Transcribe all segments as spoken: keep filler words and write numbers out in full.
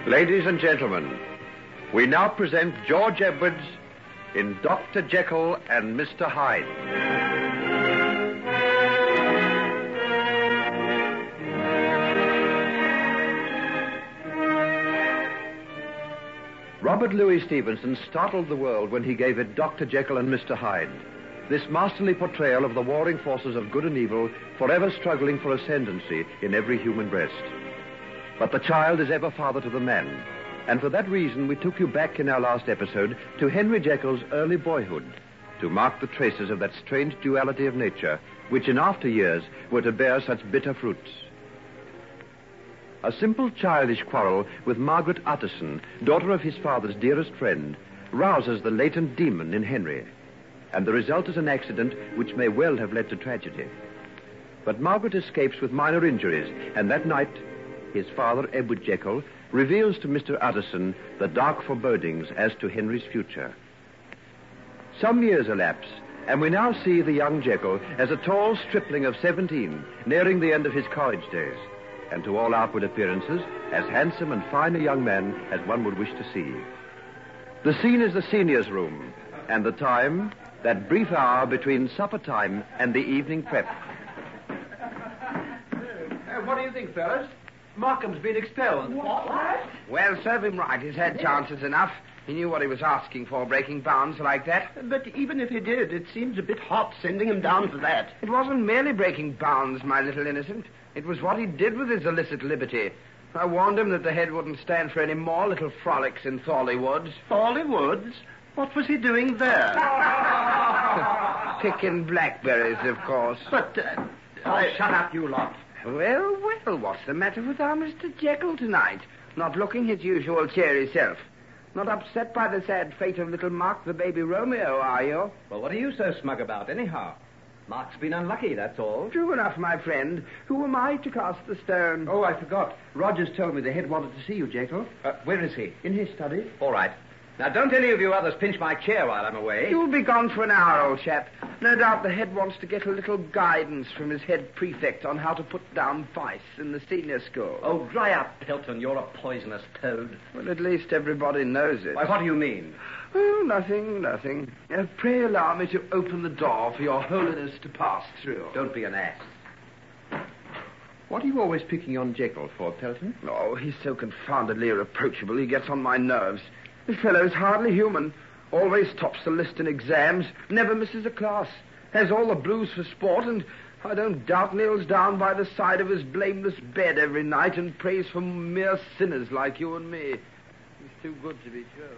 Ladies and gentlemen, we now present George Edwards in Doctor Jekyll and Mister Hyde. Robert Louis Stevenson startled the world when he gave it Doctor Jekyll and Mister Hyde, this masterly portrayal of the warring forces of good and evil forever struggling for ascendancy in every human breast. But the child is ever father to the man, and for that reason we took you back in our last episode to Henry Jekyll's early boyhood to mark the traces of that strange duality of nature which in after years were to bear such bitter fruits. A simple childish quarrel with Margaret Utterson, daughter of his father's dearest friend, rouses the latent demon in Henry, and the result is an accident which may well have led to tragedy. But Margaret escapes with minor injuries, and that night his father, Edward Jekyll, reveals to Mister Utterson the dark forebodings as to Henry's future. Some years elapse, and we now see the young Jekyll as a tall stripling of seventeen, nearing the end of his college days, and to all outward appearances, as handsome and fine a young man as one would wish to see. The scene is the seniors' room, and the time, that brief hour between supper time and the evening prep. Uh, what do you think, fellas? Markham's been expelled. What? Well, serve him right. He's had chances enough. He knew what he was asking for, breaking bounds like that. But even if he did, it seems a bit hot sending him down for that. It wasn't merely breaking bounds, my little innocent. It was what he did with his illicit liberty. I warned him that the head wouldn't stand for any more little frolics in Thorley Woods. Thorley Woods? What was he doing there? Picking blackberries, of course. But, uh, oh, I... shut up, you lot. Well, well, what's the matter with our Mister Jekyll tonight? Not looking his usual cheery self. Not upset by the sad fate of little Mark, the baby Romeo, are you? Well, what are you so smug about, anyhow? Mark's been unlucky, that's all. True enough, my friend. Who am I to cast the stone? Oh, I forgot. Rogers told me the head wanted to see you, Jekyll. Uh, where is he? In his study. All right. Now, don't any of you others pinch my chair while I'm away. You'll be gone for an hour, old chap. No doubt the head wants to get a little guidance from his head prefect on how to put down vice in the senior school. Oh, dry up, Pelton. You're a poisonous toad. Well, at least everybody knows it. Why, what do you mean? Oh, nothing, nothing. Uh, pray allow me to open the door for your holiness to pass through. Don't be an ass. What are you always picking on Jekyll for, Pelton? Oh, he's so confoundedly irreproachable, he gets on my nerves. The fellow's hardly human. Always tops the list in exams. Never misses a class. Has all the blues for sport, and I don't doubt kneels down by the side of his blameless bed every night and prays for mere sinners like you and me. He's too good to be true.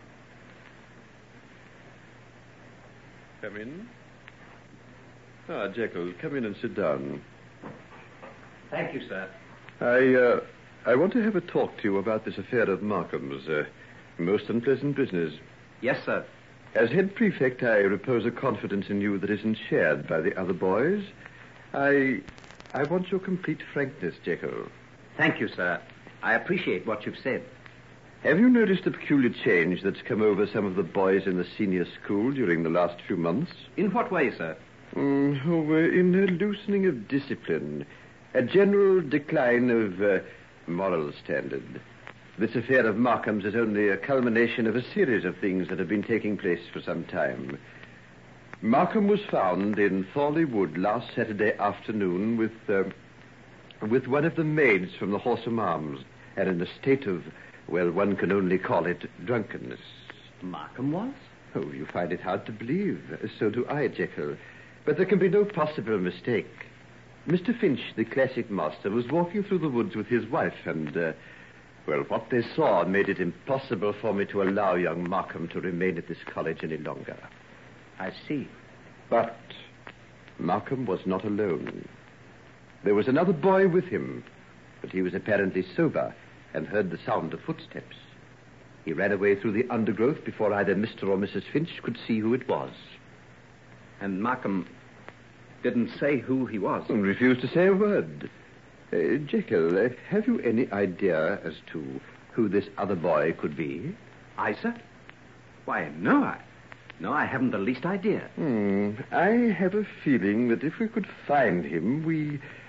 Come in. Ah, Jekyll, come in and sit down. Thank you, sir. I, uh, I want to have a talk to you about this affair of Markham's. Uh, most unpleasant business. Yes, sir. As head prefect, I repose a confidence in you that isn't shared by the other boys. I, I want your complete frankness, Jekyll. Thank you, sir. I appreciate what you've said. Have you noticed the peculiar change that's come over some of the boys in the senior school during the last few months? In what way, sir? Mm, oh, uh, in a loosening of discipline. A general decline of uh, moral standard. This affair of Markham's is only a culmination of a series of things that have been taking place for some time. Markham was found in Thorley Wood last Saturday afternoon with, uh, with one of the maids from the Horsham Arms, and in a state of, well, one can only call it drunkenness. Markham was? Oh, you find it hard to believe. So do I, Jekyll. But there can be no possible mistake. Mister Finch, the classic master, was walking through the woods with his wife, and, uh, well, what they saw made it impossible for me to allow young Markham to remain at this college any longer. I see. But Markham was not alone. There was another boy with him, but he was apparently sober and heard the sound of footsteps. He ran away through the undergrowth before either Mister or Missus Finch could see who it was. And Markham didn't say who he was? And refused to say a word. Uh, Jekyll, uh, have you any idea as to who this other boy could be? I, sir? Why, no, I... No, I haven't the least idea. Hmm. I have a feeling that if we could find him, we...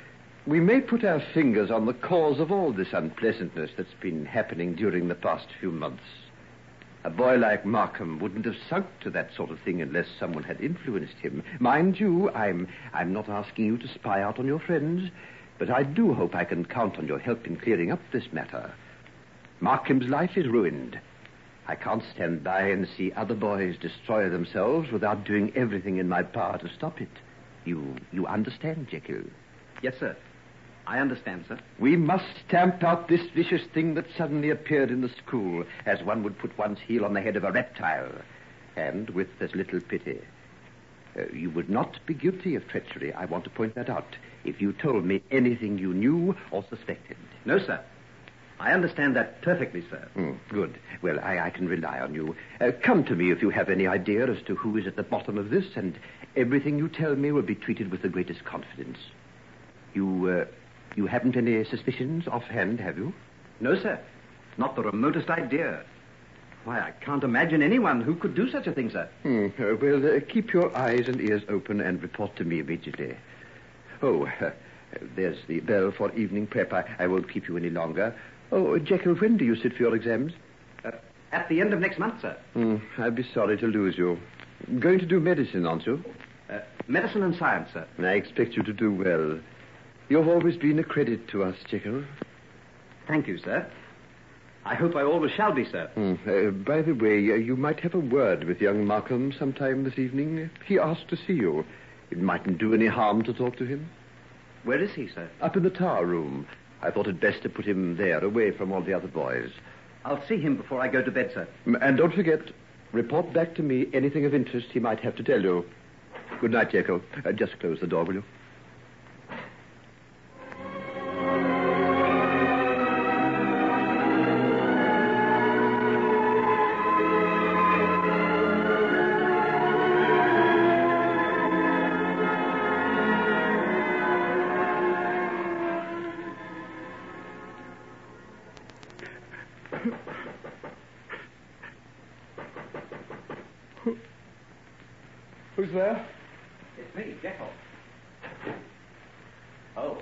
We may put our fingers on the cause of all this unpleasantness that's been happening during the past few months. A boy like Markham wouldn't have sunk to that sort of thing unless someone had influenced him. Mind you, I'm I'm not asking you to spy out on your friends, but I do hope I can count on your help in clearing up this matter. Markham's life is ruined. I can't stand by and see other boys destroy themselves without doing everything in my power to stop it. You you understand, Jekyll? Yes, sir. I understand, sir. We must stamp out this vicious thing that suddenly appeared in the school, as one would put one's heel on the head of a reptile, and with as little pity. Uh, you would not be guilty of treachery, I want to point that out, if you told me anything you knew or suspected. No, sir. I understand that perfectly, sir. Mm, good. Well, I, I can rely on you. Uh, come to me if you have any idea as to who is at the bottom of this, and everything you tell me will be treated with the greatest confidence. You, uh, you haven't any suspicions offhand, have you? No, sir. Not the remotest idea. Why, I can't imagine anyone who could do such a thing, sir. Hmm. Uh, well, uh, keep your eyes and ears open and report to me immediately. Oh, uh, there's the bell for evening prep. I, I won't keep you any longer. Oh, Jekyll, when do you sit for your exams? Uh, at the end of next month, sir. Hmm. I'd be sorry to lose you. Going to do medicine, aren't you? Uh, medicine and science, sir. I expect you to do well. You've always been a credit to us, Jekyll. Thank you, sir. I hope I always shall be, sir. Mm. Uh, by the way, uh, you might have a word with young Markham sometime this evening. He asked to see you. It mightn't do any harm to talk to him. Where is he, sir? Up in the tower room. I thought it best to put him there, away from all the other boys. I'll see him before I go to bed, sir. And don't forget, report back to me anything of interest he might have to tell you. Good night, Jekyll. Uh, just close the door, will you? Who's there? It's me, Jekyll. Oh.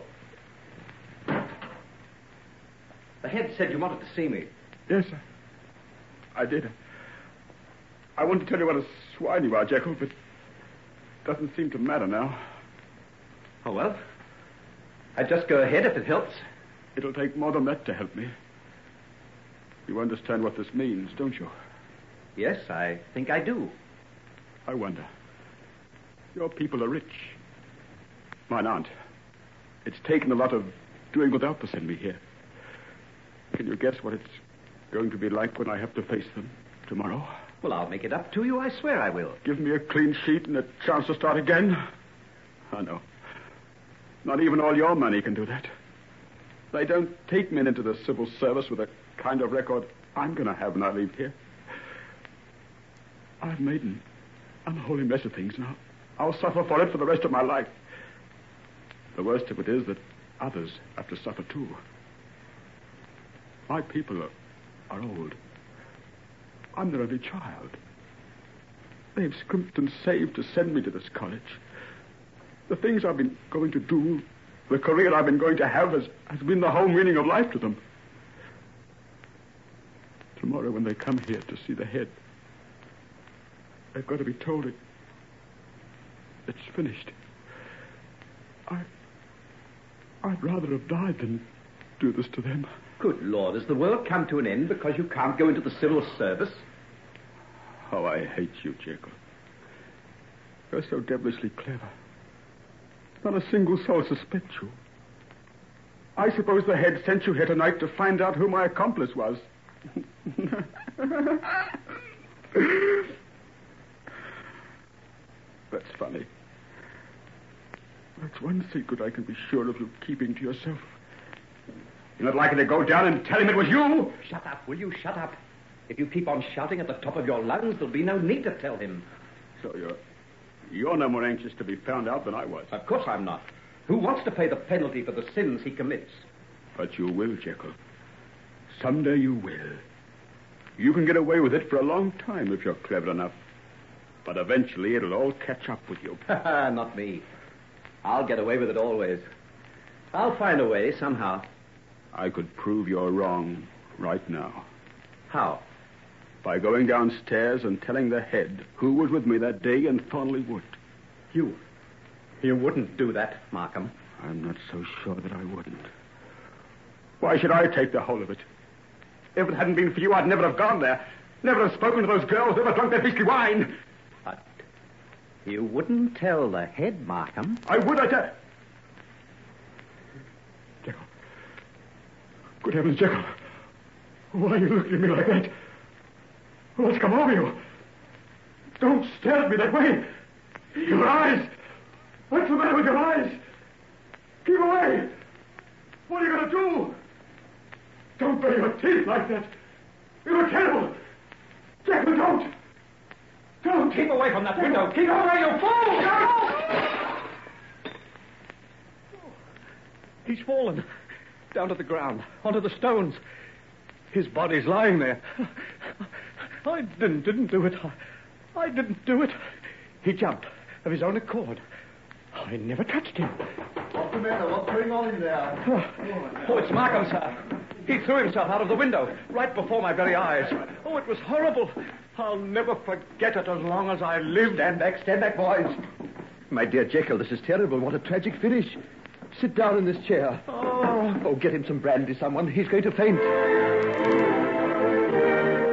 The head said you wanted to see me. Yes, sir. I did. I want to tell you what a swine you are, Jekyll, but it doesn't seem to matter now. Oh, well. I'd just go ahead if it helps. It'll take more than that to help me. You understand what this means, don't you? Yes, I think I do. I wonder. Your people are rich. Mine aren't. It's taken a lot of doing without to send me here. Can you guess what it's going to be like when I have to face them tomorrow? Well, I'll make it up to you. I swear I will. Give me a clean sheet and a chance to start again? Oh, no. Not even all your money can do that. They don't take men into the civil service with a kind of record I'm going to have when I leave here. I've made an unholy mess of things now. I'll suffer for it for the rest of my life. The worst of it is that others have to suffer too. My people are, are old. I'm their only child. They've scrimped and saved to send me to this college. The things I've been going to do, the career I've been going to have has, has been the whole meaning of life to them. Tomorrow when they come here to see the head, they've got to be told it It's finished. I... I'd rather have died than do this to them. Good Lord, has the world come to an end because you can't go into the civil service? How I hate you, Jekyll. You're so devilishly clever. Not a single soul suspects you. I suppose the head sent you here tonight to find out who my accomplice was. That's funny. That's one secret I can be sure of you keeping to yourself. You're not likely to go down and tell him it was you? Shut up, will you? Shut up. If you keep on shouting at the top of your lungs, there'll be no need to tell him. So you're... You're no more anxious to be found out than I was. Of course I'm not. Who wants to pay the penalty for the sins he commits? But you will, Jekyll. Someday you will. You can get away with it for a long time if you're clever enough. But eventually it'll all catch up with you. Not me. I'll get away with it always. I'll find a way somehow. I could prove you're wrong right now. How? By going downstairs and telling the head who was with me that day in Thornley Wood. You... You wouldn't do that, Markham. I'm not so sure that I wouldn't. Why should I take the whole of it? If it hadn't been for you, I'd never have gone there. Never have spoken to those girls, never drunk their beastly wine. But you wouldn't tell the head, Markham. I would, I tell... Jekyll. Good heavens, Jekyll. Why are you looking at me like that? What's come over you? Don't stare at me that way. Your eyes. What's the matter with your eyes? Keep away. What are you going to do? Don't bury your teeth like that. You're terrible. Jekyll, don't. Don't. Keep away from that window. Keep away, you fool! He's fallen. Down to the ground. Onto the stones. His body's lying there. I didn't, didn't do it. I, I didn't do it. He jumped of his own accord. I never touched him. What's the matter? What's going on in there? Oh, it's Markham, sir. He threw himself out of the window, right before my very eyes. Oh, it was horrible. I'll never forget it as long as I live. Stand back, stand back, boys. My dear Jekyll, this is terrible. What a tragic finish. Sit down in this chair. Oh, Oh, get him some brandy, someone. He's going to faint.